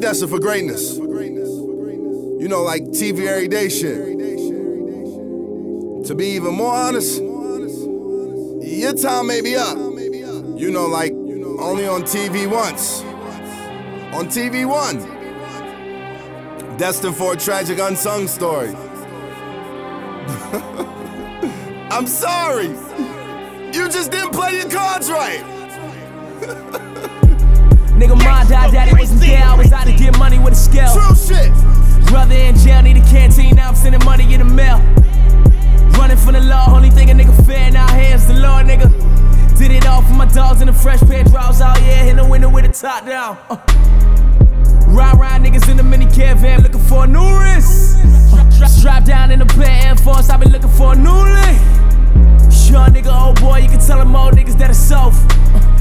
destined for greatness. You know, like TV everyday shit. To be even more honest, your time may be up. You know, like only on TV once. On TV One. Destined for a tragic unsung story. I'm sorry. You just didn't play your cards right. Nigga, my daddy wasn't there. I was out to get money with a scale. True shit. Brother in jail, need a canteen. Now I'm sending money in the mail. Running from the law, only thing a nigga fair. Now here's the Lord, nigga. Did it all for my dogs in a fresh pair of drawers out here in the window with the top down. Ride niggas in the mini caravan looking for a new wrist. Strap down in the pair Air Force, I been looking for a new link. Young nigga, old boy, you can tell them old niggas that are soft.